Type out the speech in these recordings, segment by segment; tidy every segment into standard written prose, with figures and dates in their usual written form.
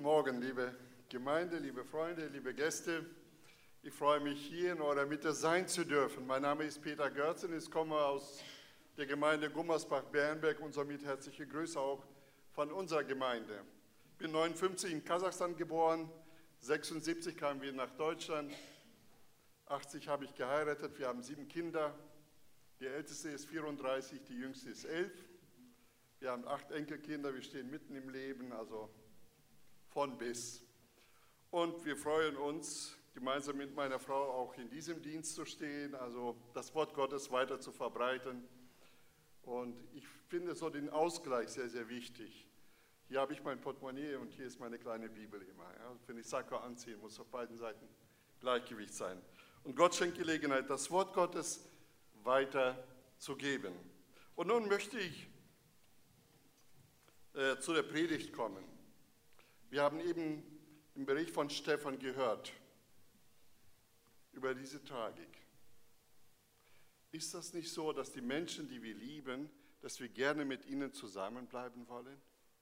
Morgen, liebe Gemeinde, liebe Freunde, liebe Gäste. Ich freue mich, hier in eurer Mitte sein zu dürfen. Mein Name ist Peter Görzen, ich komme aus der Gemeinde Gummersbach-Bernberg und somit herzliche Grüße auch von unserer Gemeinde. Ich bin 1959 in Kasachstan geboren, 1976 kamen wir nach Deutschland, 1980 habe ich geheiratet, wir haben 7 Kinder. Die älteste ist 34, die jüngste ist 11. Wir haben 8 Enkelkinder, wir stehen mitten im Leben, also von bis. Und wir freuen uns, gemeinsam mit meiner Frau auch in diesem Dienst zu stehen, also das Wort Gottes weiter zu verbreiten. Und ich finde so den Ausgleich sehr, sehr wichtig. Hier habe ich mein Portemonnaie und hier ist meine kleine Bibel immer. Ja. Wenn ich Sakko anziehe, muss auf beiden Seiten Gleichgewicht sein. Und Gott schenkt Gelegenheit, das Wort Gottes weiterzugeben. Und nun möchte ich zu der Predigt kommen. Wir haben eben im Bericht von Stefan gehört über diese Tragik. Ist das nicht so, dass die Menschen, die wir lieben, dass wir gerne mit ihnen zusammenbleiben wollen?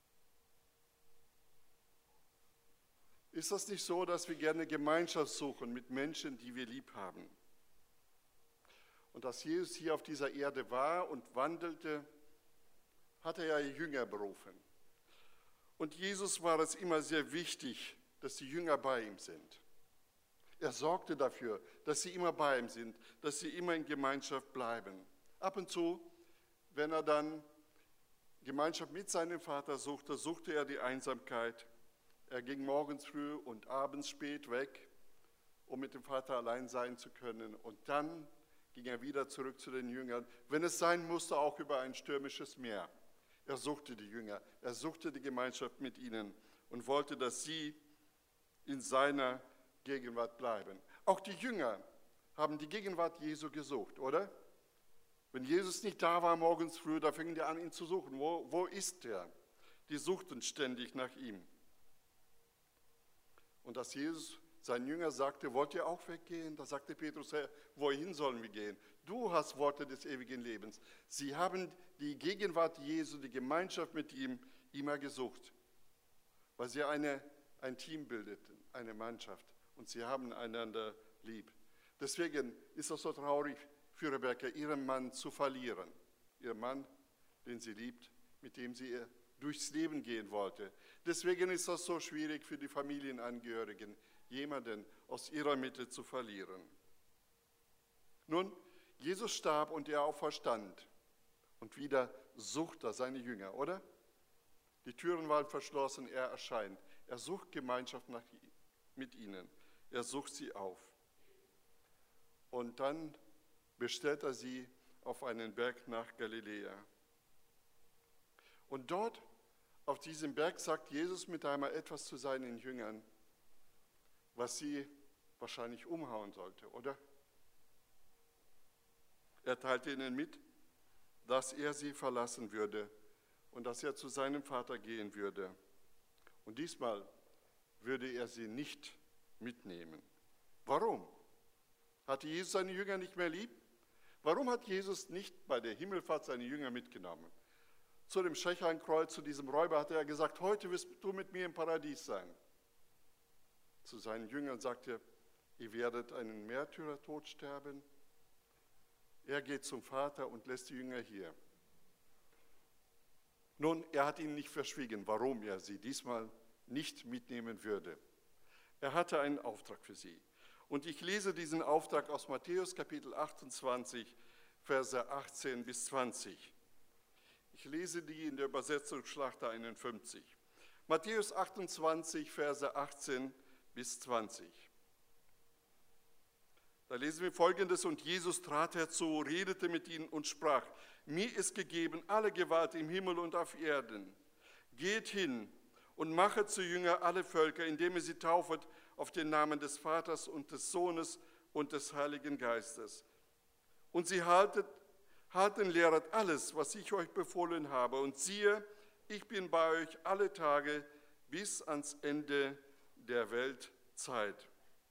Ist das nicht so, dass wir gerne Gemeinschaft suchen mit Menschen, die wir lieb haben? Und dass Jesus hier auf dieser Erde war und wandelte, hat er ja Jünger berufen. Und Jesus war es immer sehr wichtig, dass die Jünger bei ihm sind. Er sorgte dafür, dass sie immer bei ihm sind, dass sie immer in Gemeinschaft bleiben. Ab und zu, wenn er dann Gemeinschaft mit seinem Vater suchte, suchte er die Einsamkeit. Er ging morgens früh und abends spät weg, um mit dem Vater allein sein zu können. Und dann ging er wieder zurück zu den Jüngern, wenn es sein musste, auch über ein stürmisches Meer. Er suchte die Jünger, er suchte die Gemeinschaft mit ihnen und wollte, dass sie in seiner Gegenwart bleiben. Auch die Jünger haben die Gegenwart Jesu gesucht, oder? Wenn Jesus nicht da war morgens früh, da fingen die an, ihn zu suchen. Wo ist er? Die suchten ständig nach ihm. Und als Jesus seinen Jüngern sagte, wollt ihr auch weggehen? Da sagte Petrus, Herr, wohin sollen wir gehen? Du hast Worte des ewigen Lebens. Sie haben die Gegenwart Jesu, die Gemeinschaft mit ihm immer gesucht, weil sie ein Team bildeten, eine Mannschaft. Und sie haben einander lieb. Deswegen ist es so traurig für Rebekka, ihren Mann zu verlieren. Ihren Mann, den sie liebt, mit dem sie durchs Leben gehen wollte. Deswegen ist es so schwierig für die Familienangehörigen, jemanden aus ihrer Mitte zu verlieren. Nun, Jesus starb und er auferstand. Und wieder sucht er seine Jünger, oder? Die Türen waren verschlossen, er erscheint. Er sucht Gemeinschaft mit ihnen. Er sucht sie auf. Und dann bestellt er sie auf einen Berg nach Galiläa. Und dort, auf diesem Berg, sagt Jesus mit einmal etwas zu seinen Jüngern, was sie wahrscheinlich umhauen sollte, oder? Er teilte ihnen mit, dass er sie verlassen würde und dass er zu seinem Vater gehen würde. Und diesmal würde er sie nicht mitnehmen. Warum? Hatte Jesus seine Jünger nicht mehr lieb? Warum hat Jesus nicht bei der Himmelfahrt seine Jünger mitgenommen? Zu dem Schechankreuz, zu diesem Räuber, hat er gesagt, heute wirst du mit mir im Paradies sein. Zu seinen Jüngern sagt er, ihr werdet einen Märtyrertod sterben. Er geht zum Vater und lässt die Jünger hier. Nun, er hat ihnen nicht verschwiegen, warum er sie diesmal nicht mitnehmen würde. Er hatte einen Auftrag für sie. Und ich lese diesen Auftrag aus Matthäus Kapitel 28, Verse 18 bis 20. Ich lese die in der Übersetzung Schlachter 51. Matthäus 28, Verse 18 bis 20. Da lesen wir Folgendes: Und Jesus trat herzu, redete mit ihnen und sprach, mir ist gegeben alle Gewalt im Himmel und auf Erden. Geht hin und machet zu Jünger alle Völker, indem ihr sie taufet auf den Namen des Vaters und des Sohnes und des Heiligen Geistes. Und sie halten, lehret alles, was ich euch befohlen habe. Und siehe, ich bin bei euch alle Tage bis ans Ende der Weltzeit.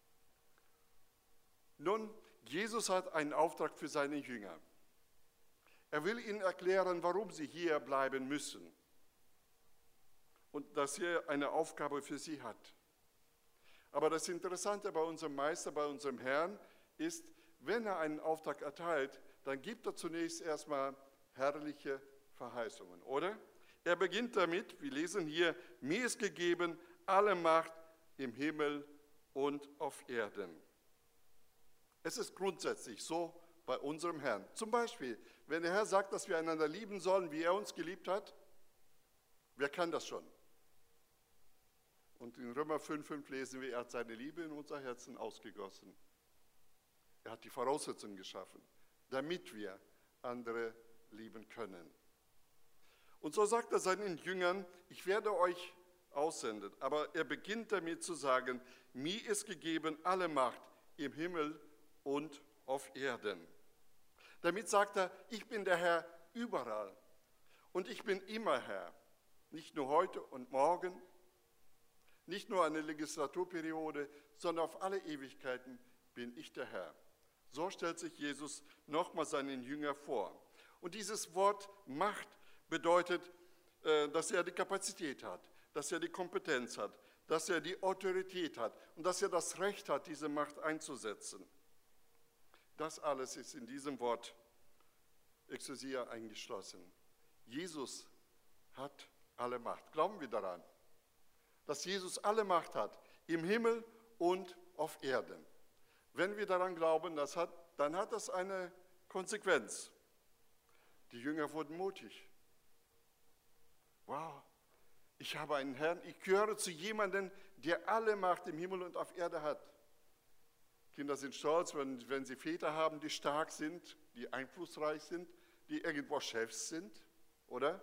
Nun, Jesus hat einen Auftrag für seine Jünger. Er will ihnen erklären, warum sie hier bleiben müssen. und dass er eine Aufgabe für sie hat. Aber das Interessante bei unserem Meister, bei unserem Herrn ist, wenn er einen Auftrag erteilt, dann gibt er zunächst erstmal herrliche Verheißungen, oder? Er beginnt damit, wir lesen hier, mir ist gegeben alle Macht im Himmel und auf Erden. Es ist grundsätzlich so bei unserem Herrn. Zum Beispiel, wenn der Herr sagt, dass wir einander lieben sollen, wie er uns geliebt hat, wer kann das schon? Und in Römer 5,5 lesen wir, er hat seine Liebe in unser Herzen ausgegossen. Er hat die Voraussetzungen geschaffen, damit wir andere lieben können. Und so sagt er seinen Jüngern, ich werde euch aussenden. Aber er beginnt damit zu sagen, mir ist gegeben alle Macht im Himmel und auf Erden. Damit sagt er, ich bin der Herr überall und ich bin immer Herr. Nicht nur heute und morgen, nicht nur eine Legislaturperiode, sondern auf alle Ewigkeiten bin ich der Herr. So stellt sich Jesus nochmal seinen Jünger vor. Und dieses Wort Macht bedeutet, dass er die Kapazität hat, dass er die Kompetenz hat, dass er die Autorität hat und dass er das Recht hat, diese Macht einzusetzen. Das alles ist in diesem Wort Exousia eingeschlossen. Jesus hat alle Macht. Glauben wir daran, dass Jesus alle Macht hat, im Himmel und auf Erden. Wenn wir daran glauben, dann hat das eine Konsequenz. Die Jünger wurden mutig. Wow, ich habe einen Herrn, ich gehöre zu jemandem, der alle Macht im Himmel und auf Erde hat. Kinder sind stolz, wenn sie Väter haben, die stark sind, die einflussreich sind, die irgendwo Chefs sind, oder?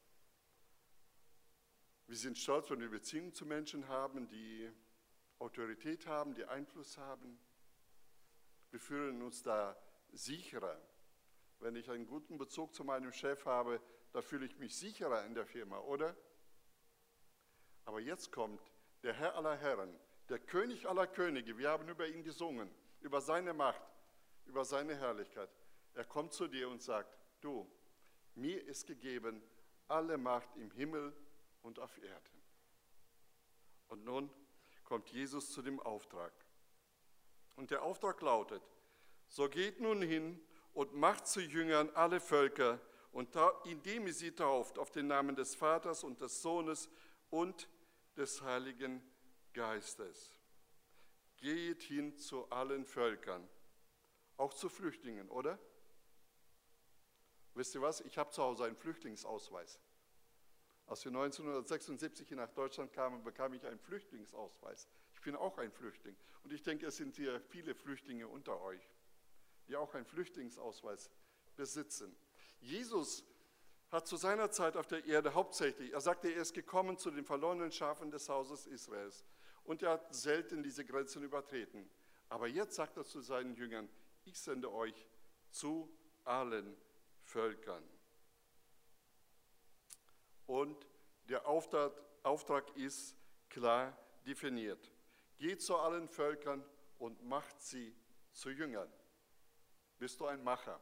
Wir sind stolz, wenn wir Beziehungen zu Menschen haben, die Autorität haben, die Einfluss haben. Wir fühlen uns da sicherer. Wenn ich einen guten Bezug zu meinem Chef habe, da fühle ich mich sicherer in der Firma, oder? Aber jetzt kommt der Herr aller Herren, der König aller Könige. Wir haben über ihn gesungen, über seine Macht, über seine Herrlichkeit. Er kommt zu dir und sagt, du, mir ist gegeben alle Macht im Himmel und auf Erden. Und nun kommt Jesus zu dem Auftrag. Und der Auftrag lautet, so geht nun hin und macht zu Jüngern alle Völker, und indem ihr sie tauft auf den Namen des Vaters und des Sohnes und des Heiligen Geistes. Geht hin zu allen Völkern, auch zu Flüchtlingen, oder? Wisst ihr was? Ich habe zu Hause einen Flüchtlingsausweis. Als wir 1976 hier nach Deutschland kamen, bekam ich einen Flüchtlingsausweis. Ich bin auch ein Flüchtling. Und ich denke, es sind hier viele Flüchtlinge unter euch, die auch einen Flüchtlingsausweis besitzen. Jesus hat zu seiner Zeit auf der Erde hauptsächlich, er sagte, er ist gekommen zu den verlorenen Schafen des Hauses Israels. Und er hat selten diese Grenzen übertreten. Aber jetzt sagt er zu seinen Jüngern, ich sende euch zu allen Völkern. Und der Auftrag ist klar definiert. Geht zu allen Völkern und macht sie zu Jüngern. Bist du ein Macher?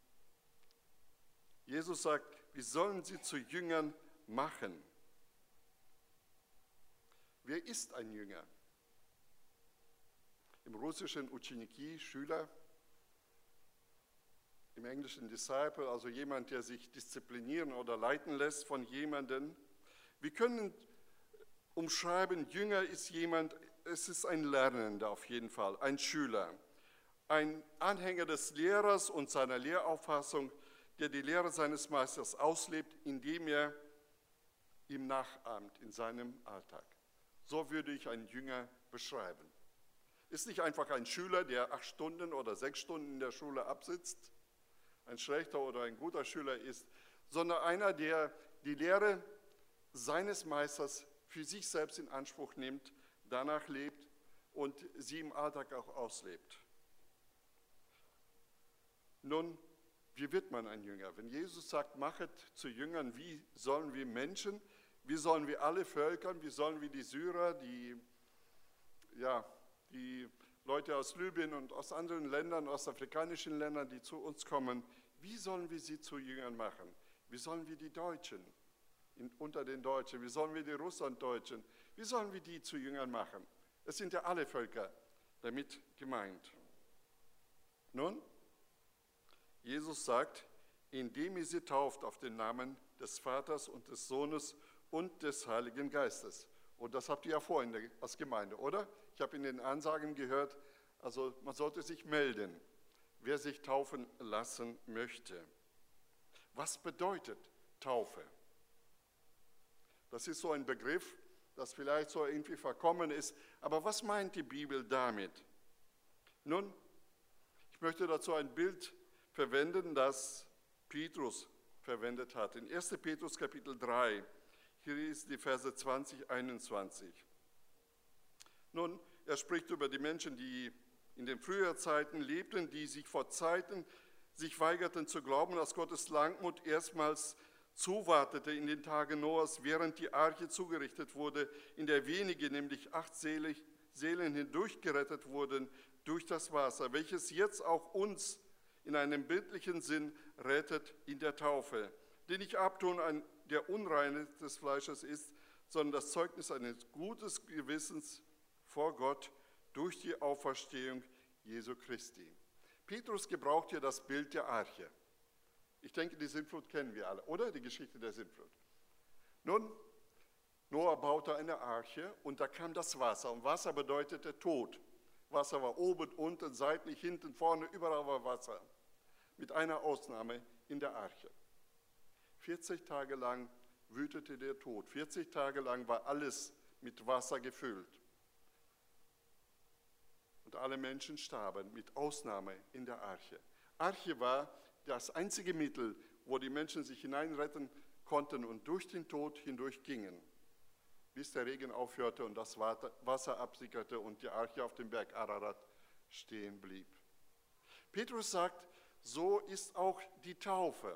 Jesus sagt, wir sollen sie zu Jüngern machen. Wer ist ein Jünger? Im Russischen Ученики, Schüler, im Englischen Disciple, also jemand, der sich disziplinieren oder leiten lässt von jemandem. Wir können umschreiben, Jünger ist jemand, es ist ein Lernender auf jeden Fall, ein Schüler, ein Anhänger des Lehrers und seiner Lehrauffassung, der die Lehre seines Meisters auslebt, indem er ihm nachahmt in seinem Alltag. So würde ich einen Jünger beschreiben. Ist nicht einfach ein Schüler, der 8 Stunden oder 6 Stunden in der Schule absitzt, ein schlechter oder ein guter Schüler ist, sondern einer, der die Lehre seines Meisters für sich selbst in Anspruch nimmt, danach lebt und sie im Alltag auch auslebt. Nun, wie wird man ein Jünger? Wenn Jesus sagt, machet zu Jüngern, wie sollen wir Menschen, wie sollen wir alle Völkern, wie sollen wir die Syrer, die Leute aus Libyen und aus anderen Ländern, aus afrikanischen Ländern, die zu uns kommen, wie sollen wir sie zu Jüngern machen? Wie sollen wir die Deutschen unter den Deutschen? Wie sollen wir die Russlanddeutschen, wie sollen wir die zu Jüngern machen? Es sind ja alle Völker damit gemeint. Nun, Jesus sagt, indem ihr sie tauft auf den Namen des Vaters und des Sohnes und des Heiligen Geistes. Und das habt ihr ja vorhin als Gemeinde, oder? Ich habe in den Ansagen gehört, also man sollte sich melden, wer sich taufen lassen möchte. Was bedeutet Taufe? Das ist so ein Begriff, das vielleicht so irgendwie verkommen ist. Aber was meint die Bibel damit? Nun, ich möchte dazu ein Bild verwenden, das Petrus verwendet hat. In 1. Petrus Kapitel 3, hier ist die Verse 20, 21. Nun, er spricht über die Menschen, die in den früheren Zeiten lebten, die sich vor Zeiten weigerten zu glauben, dass Gottes Langmut erstmals zuwartete in den Tagen Noahs, während die Arche zugerichtet wurde, in der wenige, nämlich 8 Seelen hindurchgerettet wurden durch das Wasser, welches jetzt auch uns in einem bildlichen Sinn rettet in der Taufe, die nicht Abtun der Unreinheit des Fleisches ist, sondern das Zeugnis eines guten Gewissens vor Gott durch die Auferstehung Jesu Christi. Petrus gebraucht hier das Bild der Arche. Ich denke, die Sintflut kennen wir alle, oder? Die Geschichte der Sintflut. Nun, Noah baute eine Arche und da kam das Wasser. Und Wasser bedeutete Tod. Wasser war oben, unten, seitlich, hinten, vorne, überall war Wasser. Mit einer Ausnahme in der Arche. 40 Tage lang wütete der Tod. 40 Tage lang war alles mit Wasser gefüllt. Und alle Menschen starben, mit Ausnahme in der Arche. Arche war das einzige Mittel, wo die Menschen sich hineinretten konnten und durch den Tod hindurch gingen, bis der Regen aufhörte und das Wasser absickerte und die Arche auf dem Berg Ararat stehen blieb. Petrus sagt, so ist auch die Taufe.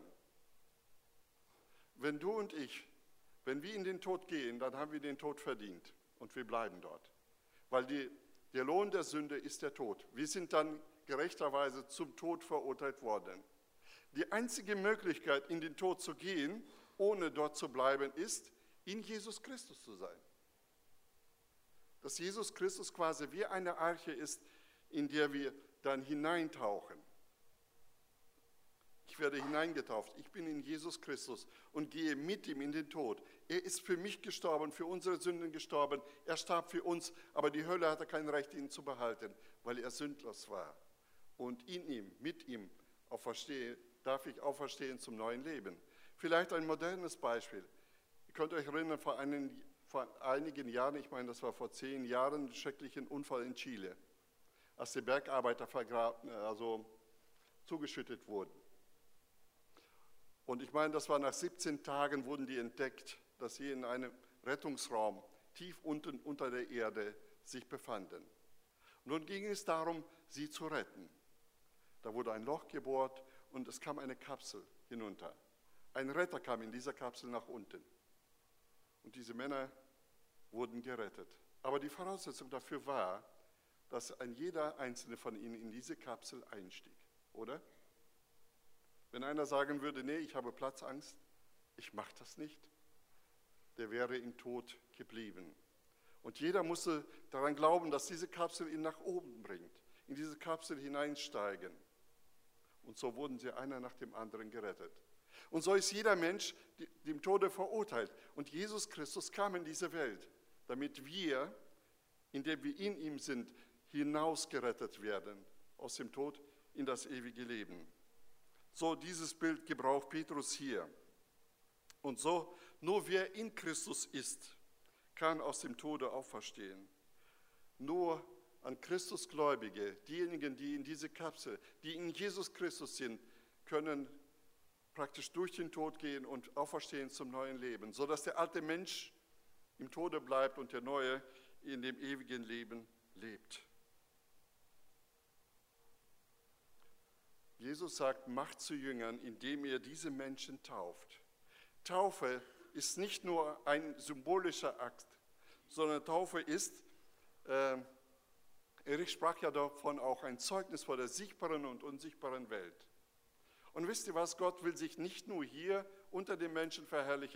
Wenn du und ich, wenn wir in den Tod gehen, dann haben wir den Tod verdient und wir bleiben dort. Weil der Lohn der Sünde ist der Tod. Wir sind dann gerechterweise zum Tod verurteilt worden. Die einzige Möglichkeit, in den Tod zu gehen, ohne dort zu bleiben, ist, in Jesus Christus zu sein. Dass Jesus Christus quasi wie eine Arche ist, in der wir dann hineintauchen. Ich werde hineingetauft. Ich bin in Jesus Christus und gehe mit ihm in den Tod. Er ist für mich gestorben, für unsere Sünden gestorben. Er starb für uns, aber die Hölle hatte kein Recht, ihn zu behalten, weil er sündlos war. Und in ihm, mit ihm darf ich auferstehen zum neuen Leben. Vielleicht ein modernes Beispiel. Ihr könnt euch erinnern, vor einigen Jahren, ich meine, das war vor 10 Jahren, einen schrecklichen Unfall in Chile, als die Bergarbeiter zugeschüttet wurden. Und ich meine, das war nach 17 Tagen wurden die entdeckt, dass sie in einem Rettungsraum tief unten unter der Erde sich befanden. Und nun ging es darum, sie zu retten. Da wurde ein Loch gebohrt und es kam eine Kapsel hinunter. Ein Retter kam in dieser Kapsel nach unten. Und diese Männer wurden gerettet. Aber die Voraussetzung dafür war, dass jeder einzelne von ihnen in diese Kapsel einstieg, oder? Wenn einer sagen würde, nee, ich habe Platzangst, ich mache das nicht, der wäre im Tod geblieben. Und jeder musste daran glauben, dass diese Kapsel ihn nach oben bringt, in diese Kapsel hineinsteigen. Und so wurden sie einer nach dem anderen gerettet. Und so ist jeder Mensch dem Tode verurteilt. Und Jesus Christus kam in diese Welt, damit wir, indem wir in ihm sind, hinausgerettet werden aus dem Tod in das ewige Leben. So dieses Bild gebraucht Petrus hier. Und so, nur wer in Christus ist, kann aus dem Tode auferstehen. Nur an Christus Gläubige, diejenigen, die in diese Kapsel, die in Jesus Christus sind, können praktisch durch den Tod gehen und auferstehen zum neuen Leben, sodass der alte Mensch im Tode bleibt und der neue in dem ewigen Leben lebt. Jesus sagt, macht zu Jüngern, indem ihr diese Menschen tauft. Taufe ist nicht nur ein symbolischer Akt, sondern Taufe ist, Erich sprach ja davon, auch ein Zeugnis vor der sichtbaren und unsichtbaren Welt. Und wisst ihr was, Gott will sich nicht nur hier unter den Menschen verherrlichen,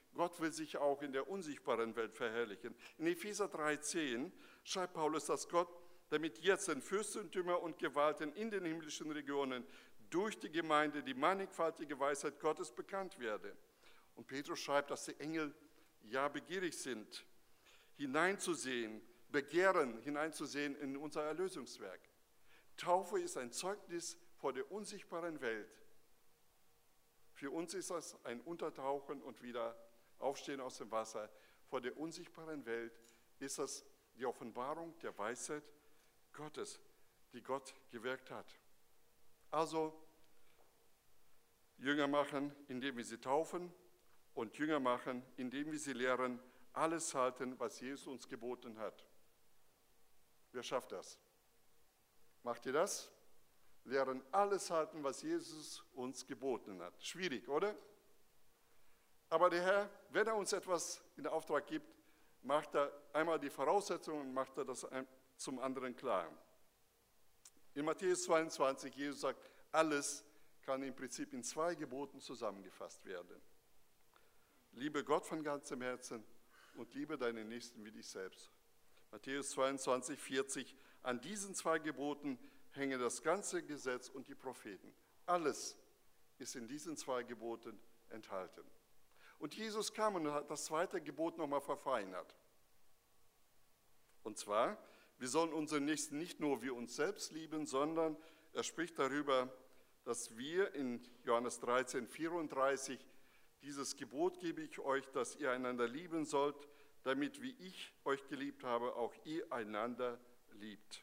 Gott will sich auch in der unsichtbaren Welt verherrlichen. In Epheser 3,10 schreibt Paulus, dass Gott damit jetzt den Fürstentümer und Gewalten in den himmlischen Regionen durch die Gemeinde die mannigfaltige Weisheit Gottes bekannt werde. Und Petrus schreibt, dass die Engel ja begierig sind, hineinzusehen, begehren, hineinzusehen in unser Erlösungswerk. Taufe ist ein Zeugnis vor der unsichtbaren Welt. Für uns ist das ein Untertauchen und wieder Aufstehen aus dem Wasser. Vor der unsichtbaren Welt ist das die Offenbarung der Weisheit Gottes, die Gott gewirkt hat. Also Jünger machen, indem wir sie taufen, und Jünger machen, indem wir sie lehren, alles halten, was Jesus uns geboten hat. Wer schafft das? Macht ihr das? Lehren alles halten, was Jesus uns geboten hat. Schwierig, oder? Aber der Herr, wenn er uns etwas in Auftrag gibt, macht er einmal die Voraussetzungen und macht er das zum anderen klar. In Matthäus 22, Jesus sagt, alles kann im Prinzip in 2 Geboten zusammengefasst werden. Liebe Gott von ganzem Herzen und liebe deinen Nächsten wie dich selbst. Matthäus 22, 40, an diesen 2 Geboten hänge das ganze Gesetz und die Propheten. Alles ist in diesen 2 Geboten enthalten. Und Jesus kam und hat das 2. Gebot nochmal verfeinert. Und zwar, wir sollen unseren Nächsten nicht nur wie uns selbst lieben, sondern er spricht darüber, dass wir in Johannes 13, 34, dieses Gebot gebe ich euch, dass ihr einander lieben sollt, damit, wie ich euch geliebt habe, auch ihr einander liebt.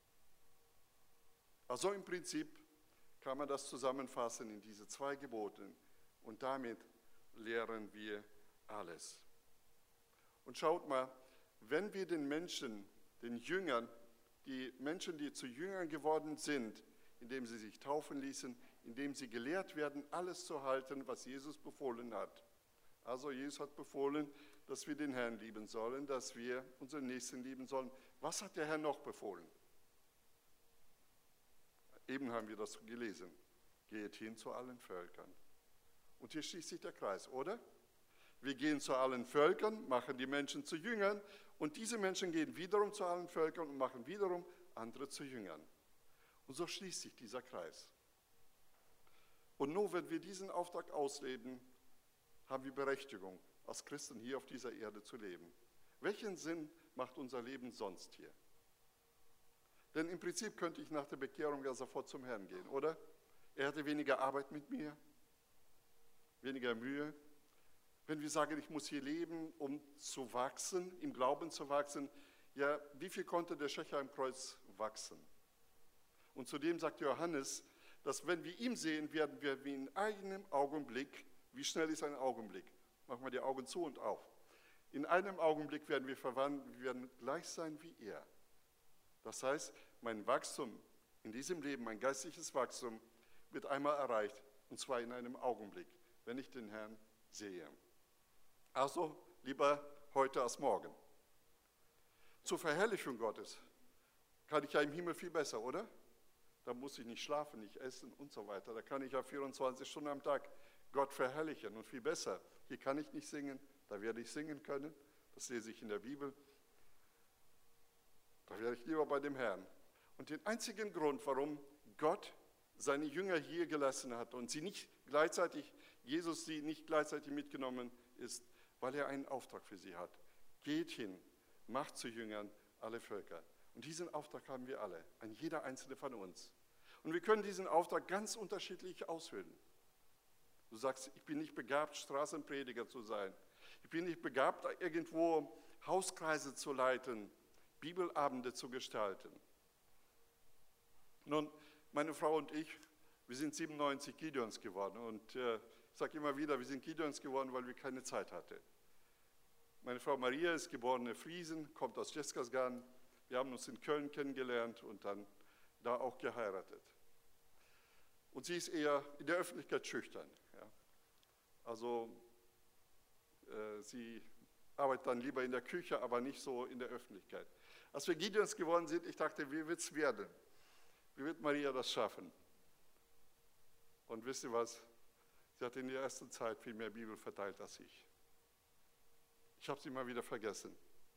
Also im Prinzip kann man das zusammenfassen in diese 2 Gebote und damit lehren wir alles. Und schaut mal, wenn wir den Menschen, den Jüngern, die Menschen, die zu Jüngern geworden sind, indem sie sich taufen ließen, indem sie gelehrt werden, alles zu halten, was Jesus befohlen hat. Also Jesus hat befohlen, dass wir den Herrn lieben sollen, dass wir unseren Nächsten lieben sollen. Was hat der Herr noch befohlen? Eben haben wir das gelesen. Geht hin zu allen Völkern. Und hier schließt sich der Kreis, oder? Wir gehen zu allen Völkern, machen die Menschen zu Jüngern und diese Menschen gehen wiederum zu allen Völkern und machen wiederum andere zu Jüngern. Und so schließt sich dieser Kreis. Und nur wenn wir diesen Auftrag ausleben, haben wir Berechtigung, als Christen hier auf dieser Erde zu leben. Welchen Sinn macht unser Leben sonst hier? Denn im Prinzip könnte ich nach der Bekehrung ja sofort zum Herrn gehen, oder? Er hatte weniger Arbeit mit mir, weniger Mühe. Wenn wir sagen, ich muss hier leben, um zu wachsen, im Glauben zu wachsen, ja, wie viel konnte der Schächer am Kreuz wachsen? Und zudem sagt Johannes, dass wenn wir ihn sehen, werden wir wie in einem Augenblick, wie schnell ist ein Augenblick? Machen wir die Augen zu und auf. In einem Augenblick werden wir verwandelt, wir werden gleich sein wie er. Das heißt, mein Wachstum in diesem Leben, mein geistliches Wachstum, wird einmal erreicht, und zwar in einem Augenblick, wenn ich den Herrn sehe. Also lieber heute als morgen. Zur Verherrlichung Gottes kann ich ja im Himmel viel besser, oder? Da muss ich nicht schlafen, nicht essen und so weiter. Da kann ich ja 24 Stunden am Tag Gott verherrlichen und viel besser. Hier kann ich nicht singen, da werde ich singen können. Das lese ich in der Bibel. Da wäre ich lieber bei dem Herrn. Und den einzigen Grund, warum Gott seine Jünger hier gelassen hat und sie nicht gleichzeitig, Jesus sie nicht gleichzeitig mitgenommen ist, weil er einen Auftrag für sie hat. Geht hin, macht zu Jüngern alle Völker. Und diesen Auftrag haben wir alle, ein jeder einzelne von uns. Und wir können diesen Auftrag ganz unterschiedlich ausfüllen. Du sagst, ich bin nicht begabt, Straßenprediger zu sein. Ich bin nicht begabt, irgendwo Hauskreise zu leiten, Bibelabende zu gestalten. Nun, meine Frau und ich, wir sind 97 Gideons geworden. Und ich sage immer wieder, wir sind Gideons geworden, weil wir keine Zeit hatten. Meine Frau Maria ist geborene Friesen, kommt aus Djeskasgan. Wir haben uns in Köln kennengelernt und dann da auch geheiratet. Und sie ist eher in der Öffentlichkeit schüchtern. Ja. Also sie arbeitet dann lieber in der Küche, aber nicht so in der Öffentlichkeit. Als wir Gideons geworden sind, ich dachte, wie wird es werden? Wie wird Maria das schaffen? Und wisst ihr was? Sie hat in der ersten Zeit viel mehr Bibel verteilt als ich. Ich habe sie mal wieder vergessen.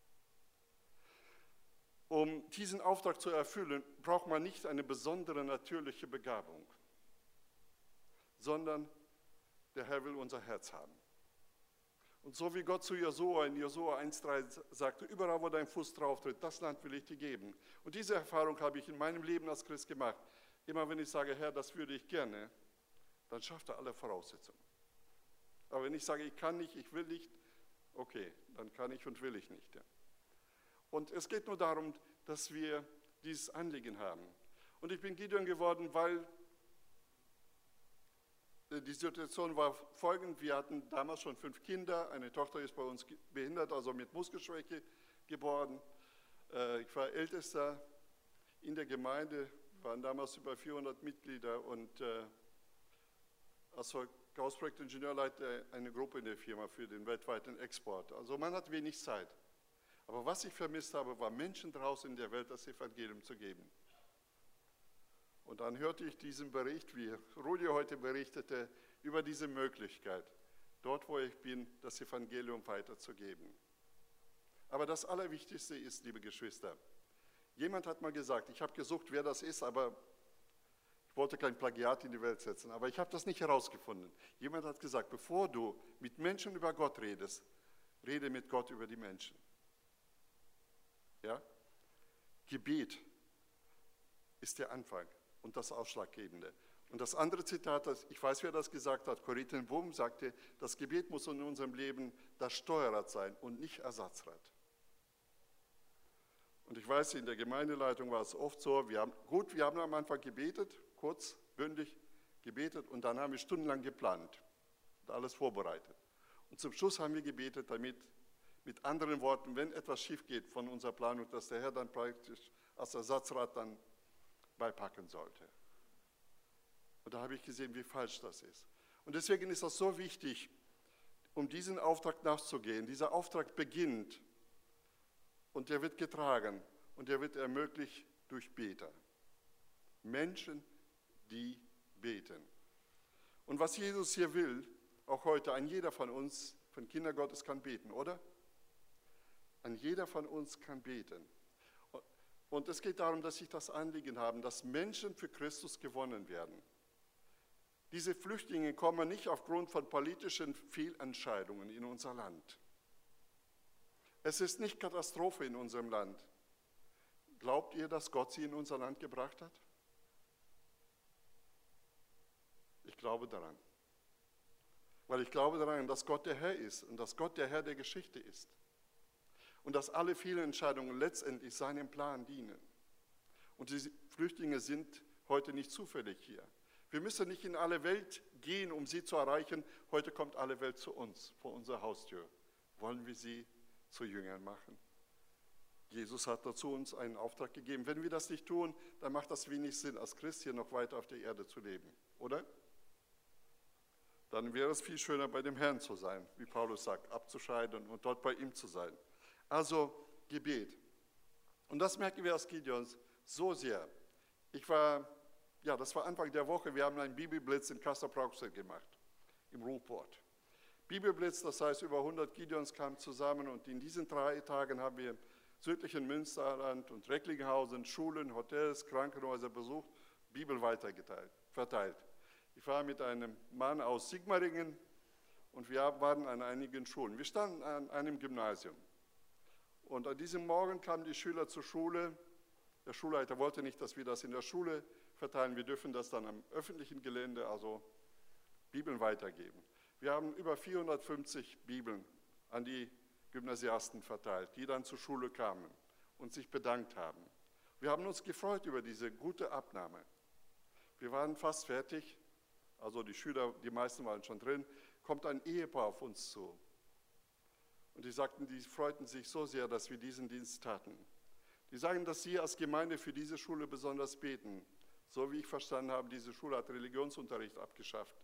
Um diesen Auftrag zu erfüllen, braucht man nicht eine besondere natürliche Begabung, sondern der Herr will unser Herz haben. Und so wie Gott zu Josua in Josua 1,3 sagte, überall wo dein Fuß drauf tritt, das Land will ich dir geben. Und diese Erfahrung habe ich in meinem Leben als Christ gemacht. Immer wenn ich sage, Herr, das würde ich gerne, dann schafft er alle Voraussetzungen. Aber wenn ich sage, ich kann nicht, ich will nicht, okay, dann kann ich und will ich nicht. Ja. Und es geht nur darum, dass wir dieses Anliegen haben. Und ich bin Gideon geworden, weil die Situation war folgend. Wir hatten damals schon 5 Kinder. Eine Tochter ist bei uns behindert, also mit Muskelschwäche geboren. Ich war Ältester in der Gemeinde, waren damals über 400 Mitglieder und als Verkaufsprojektingenieur leitete eine Gruppe in der Firma für den weltweiten Export. Also man hat wenig Zeit. Aber was ich vermisst habe, war Menschen draußen in der Welt das Evangelium zu geben. Und dann hörte ich diesen Bericht, wie Rudi heute berichtete, über diese Möglichkeit, dort wo ich bin, das Evangelium weiterzugeben. Aber das Allerwichtigste ist, liebe Geschwister, jemand hat mal gesagt, ich habe gesucht, wer das ist, aber ich wollte kein Plagiat in die Welt setzen, aber ich habe das nicht herausgefunden. Jemand hat gesagt, bevor du mit Menschen über Gott redest, rede mit Gott über die Menschen. Ja? Gebet ist der Anfang und das Ausschlaggebende. Und das andere Zitat, ich weiß, wer das gesagt hat, Corrie ten Boom sagte, das Gebet muss in unserem Leben das Steuerrad sein und nicht Ersatzrad. Und ich weiß, in der Gemeindeleitung war es oft so, wir haben am Anfang gebetet, kurz, bündig gebetet und dann haben wir stundenlang geplant und alles vorbereitet. Und zum Schluss haben wir gebetet, damit, mit anderen Worten, wenn etwas schief geht von unserer Planung, dass der Herr dann praktisch als Ersatzrad dann beipacken sollte. Und da habe ich gesehen, wie falsch das ist. Und deswegen ist das so wichtig, um diesen Auftrag nachzugehen. Dieser Auftrag beginnt und der wird getragen und der wird ermöglicht durch Beter. Menschen, die beten. Und was Jesus hier will, auch heute, ein jeder von uns, von Kindern Gottes kann beten, oder? Ein jeder von uns kann beten. Und es geht darum, dass ich das Anliegen habe, dass Menschen für Christus gewonnen werden. Diese Flüchtlinge kommen nicht aufgrund von politischen Fehlentscheidungen in unser Land. Es ist nicht Katastrophe in unserem Land. Glaubt ihr, dass Gott sie in unser Land gebracht hat? Ich glaube daran. Weil ich glaube daran, dass Gott der Herr ist und dass Gott der Herr der Geschichte ist. Und dass alle Fehlentscheidungen letztendlich seinem Plan dienen. Und die Flüchtlinge sind heute nicht zufällig hier. Wir müssen nicht in alle Welt gehen, um sie zu erreichen. Heute kommt alle Welt zu uns, vor unserer Haustür. Wollen wir sie zu Jüngern machen? Jesus hat dazu uns einen Auftrag gegeben. Wenn wir das nicht tun, dann macht das wenig Sinn, als Christ hier noch weiter auf der Erde zu leben, oder? Dann wäre es viel schöner, bei dem Herrn zu sein, wie Paulus sagt, abzuscheiden und dort bei ihm zu sein. Also Gebet. Und das merken wir aus Gideons so sehr. Das war Anfang der Woche, wir haben einen Bibelblitz in Castrop-Rauxel gemacht, im Ruhrport. Bibelblitz, das heißt, über 100 Gideons kamen zusammen und in diesen 3 Tagen haben wir südlichen Münsterland und Recklinghausen, Schulen, Hotels, Krankenhäuser besucht, Bibel verteilt. Ich war mit einem Mann aus Sigmaringen und wir waren an einigen Schulen. Wir standen an einem Gymnasium. Und an diesem Morgen kamen die Schüler zur Schule. Der Schulleiter wollte nicht, dass wir das in der Schule verteilen. Wir dürfen das dann am öffentlichen Gelände, also Bibeln weitergeben. Wir haben über 450 Bibeln an die Gymnasiasten verteilt, die dann zur Schule kamen und sich bedankt haben. Wir haben uns gefreut über diese gute Abnahme. Wir waren fast fertig, also die Schüler, die meisten waren schon drin, kommt ein Ehepaar auf uns zu. Und die sagten, die freuten sich so sehr, dass wir diesen Dienst taten. Die sagen, dass sie als Gemeinde für diese Schule besonders beten. So wie ich verstanden habe, diese Schule hat Religionsunterricht abgeschafft.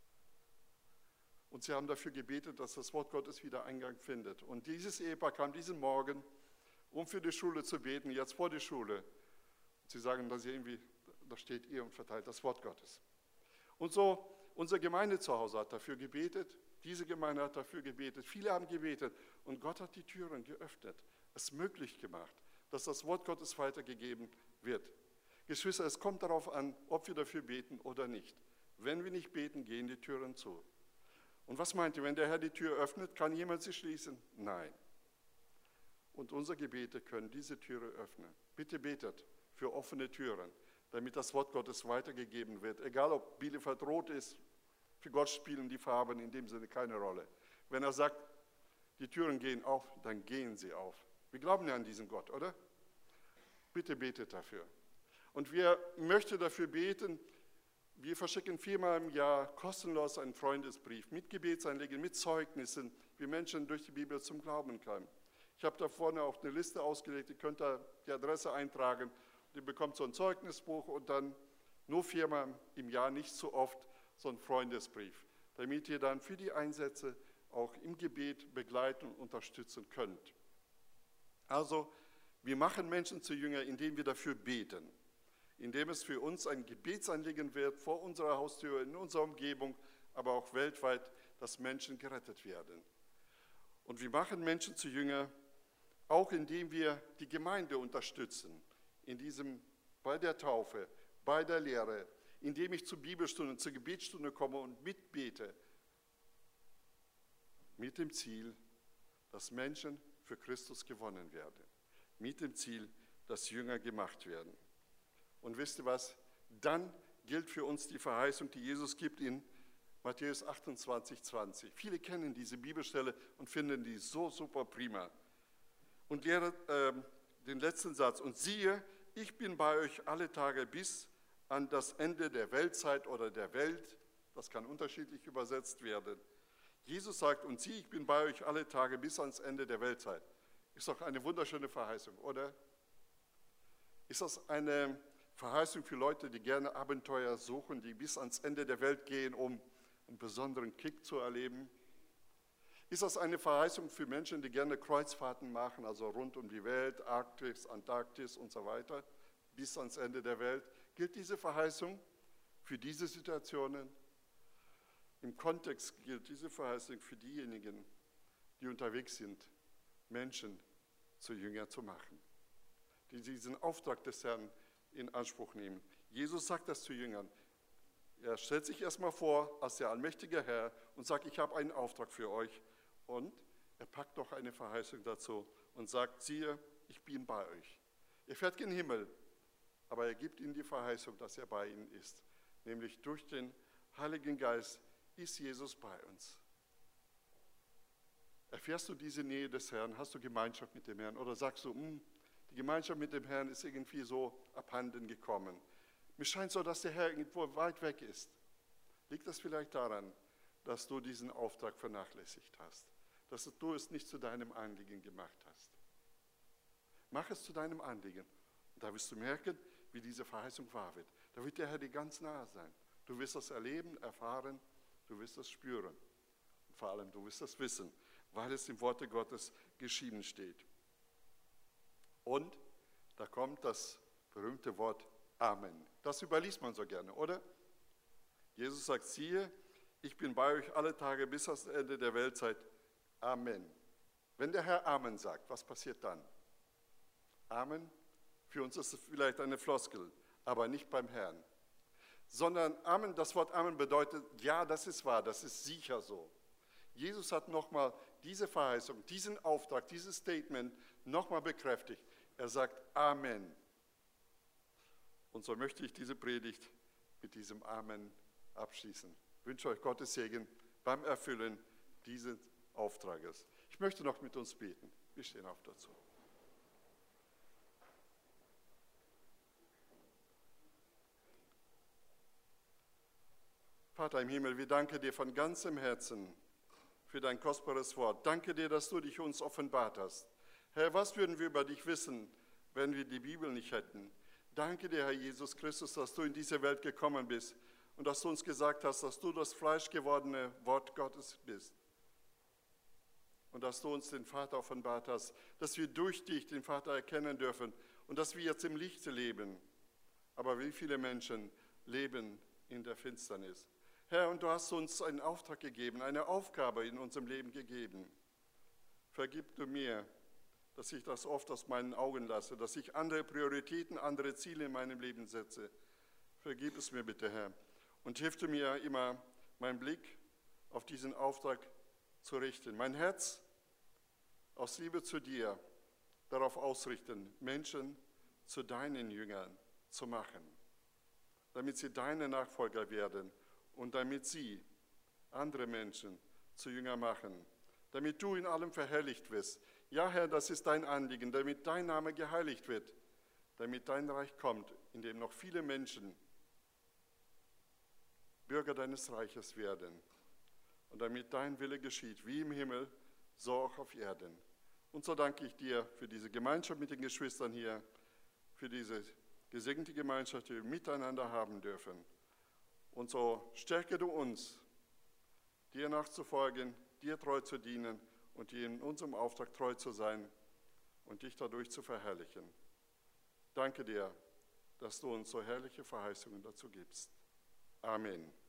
Und sie haben dafür gebetet, dass das Wort Gottes wieder Eingang findet. Und dieses Ehepaar kam diesen Morgen, um für die Schule zu beten, jetzt vor die Schule. Und sie sagen, dass irgendwie, da steht ihr und verteilt das Wort Gottes. Und so, unsere Gemeinde zu Hause hat dafür gebetet, diese Gemeinde hat dafür gebetet, viele haben gebetet. Und Gott hat die Türen geöffnet, es möglich gemacht, dass das Wort Gottes weitergegeben wird. Geschwister, es kommt darauf an, ob wir dafür beten oder nicht. Wenn wir nicht beten, gehen die Türen zu. Und was meint ihr, wenn der Herr die Tür öffnet, kann jemand sie schließen? Nein. Und unsere Gebete können diese Türe öffnen. Bitte betet für offene Türen, damit das Wort Gottes weitergegeben wird. Egal, ob Bielefeld rot ist, für Gott spielen die Farben in dem Sinne keine Rolle. Wenn er sagt, die Türen gehen auf, dann gehen sie auf. Wir glauben ja an diesen Gott, oder? Bitte betet dafür. Und wir möchten dafür beten, wir verschicken 4-mal im Jahr kostenlos einen Freundesbrief mit Gebetsanliegen, mit Zeugnissen, wie Menschen durch die Bibel zum Glauben kommen. Ich habe da vorne auch eine Liste ausgelegt, ihr könnt da die Adresse eintragen. Ihr bekommt so ein Zeugnisbuch und dann nur 4-mal im Jahr, nicht so oft, so ein Freundesbrief, damit ihr dann für die Einsätze auch im Gebet begleiten und unterstützen könnt. Also, wir machen Menschen zu Jüngern, indem wir dafür beten, indem es für uns ein Gebetsanliegen wird, vor unserer Haustür, in unserer Umgebung, aber auch weltweit, dass Menschen gerettet werden. Und wir machen Menschen zu Jüngern, auch indem wir die Gemeinde unterstützen, bei der Taufe, bei der Lehre, indem ich zur Bibelstunde, zur Gebetsstunde komme und mitbete, mit dem Ziel, dass Menschen für Christus gewonnen werden, mit dem Ziel, dass Jünger gemacht werden. Und wisst ihr was? Dann gilt für uns die Verheißung, die Jesus gibt in Matthäus 28,20. Viele kennen diese Bibelstelle und finden die so super prima. Und lehre den letzten Satz. Und siehe, ich bin bei euch alle Tage bis an das Ende der Weltzeit oder der Welt. Das kann unterschiedlich übersetzt werden. Jesus sagt, und siehe, ich bin bei euch alle Tage bis ans Ende der Weltzeit. Ist doch eine wunderschöne Verheißung, oder? Ist das eine Verheißung für Leute, die gerne Abenteuer suchen, die bis ans Ende der Welt gehen, um einen besonderen Kick zu erleben? Ist das eine Verheißung für Menschen, die gerne Kreuzfahrten machen, also rund um die Welt, Arktis, Antarktis und so weiter, bis ans Ende der Welt? Gilt diese Verheißung für diese Situationen? Im Kontext gilt diese Verheißung für diejenigen, die unterwegs sind, Menschen zu Jüngern zu machen, die diesen Auftrag des Herrn in Anspruch nehmen. Jesus sagt das zu Jüngern. Er stellt sich erstmal vor als der allmächtige Herr und sagt, ich habe einen Auftrag für euch. Und er packt noch eine Verheißung dazu und sagt, siehe, ich bin bei euch. Er fährt gen Himmel, aber er gibt ihnen die Verheißung, dass er bei ihnen ist. Nämlich durch den Heiligen Geist ist Jesus bei uns. Erfährst du diese Nähe des Herrn? Hast du Gemeinschaft mit dem Herrn? Oder sagst du, die Gemeinschaft mit dem Herrn ist irgendwie so abhanden gekommen. Mir scheint so, dass der Herr irgendwo weit weg ist. Liegt das vielleicht daran, dass du diesen Auftrag vernachlässigt hast? Dass du es nicht zu deinem Anliegen gemacht hast? Mach es zu deinem Anliegen. Und da wirst du merken, wie diese Verheißung wahr wird. Da wird der Herr dir ganz nahe sein. Du wirst das erleben, erfahren, du wirst das spüren. Und vor allem, du wirst das wissen, weil es im Worte Gottes geschrieben steht. Und da kommt das berühmte Wort Amen. Das überliest man so gerne, oder? Jesus sagt, siehe, ich bin bei euch alle Tage bis ans Ende der Weltzeit. Amen. Wenn der Herr Amen sagt, was passiert dann? Amen, für uns ist es vielleicht eine Floskel, aber nicht beim Herrn. Sondern Amen, das Wort Amen bedeutet, ja, das ist wahr, das ist sicher so. Jesus hat nochmal diese Verheißung, diesen Auftrag, dieses Statement nochmal bekräftigt. Er sagt Amen. Und so möchte ich diese Predigt mit diesem Amen abschließen. Ich wünsche euch Gottes Segen beim Erfüllen dieses Auftrages. Ich möchte noch mit uns beten. Wir stehen auf dazu. Vater im Himmel, wir danken dir von ganzem Herzen für dein kostbares Wort. Danke dir, dass du dich uns offenbart hast. Herr, was würden wir über dich wissen, wenn wir die Bibel nicht hätten? Danke dir, Herr Jesus Christus, dass du in diese Welt gekommen bist und dass du uns gesagt hast, dass du das fleischgewordene Wort Gottes bist. Und dass du uns den Vater offenbart hast, dass wir durch dich den Vater erkennen dürfen und dass wir jetzt im Lichte leben. Aber wie viele Menschen leben in der Finsternis? Herr, und du hast uns einen Auftrag gegeben, eine Aufgabe in unserem Leben gegeben. Vergib du mir, dass ich das oft aus meinen Augen lasse, dass ich andere Prioritäten, andere Ziele in meinem Leben setze. Vergib es mir bitte, Herr. Und hilf du mir immer, meinen Blick auf diesen Auftrag zu richten. Mein Herz aus Liebe zu dir darauf ausrichten, Menschen zu deinen Jüngern zu machen, damit sie deine Nachfolger werden und damit sie andere Menschen zu Jünger machen, damit du in allem verherrlicht wirst. Ja, Herr, das ist dein Anliegen, damit dein Name geheiligt wird, damit dein Reich kommt, in dem noch viele Menschen Bürger deines Reiches werden und damit dein Wille geschieht, wie im Himmel, so auch auf Erden. Und so danke ich dir für diese Gemeinschaft mit den Geschwistern hier, für diese gesegnete Gemeinschaft, die wir miteinander haben dürfen. Und so stärke du uns, dir nachzufolgen, dir treu zu dienen und dir in unserem Auftrag treu zu sein und dich dadurch zu verherrlichen. Danke dir, dass du uns so herrliche Verheißungen dazu gibst. Amen.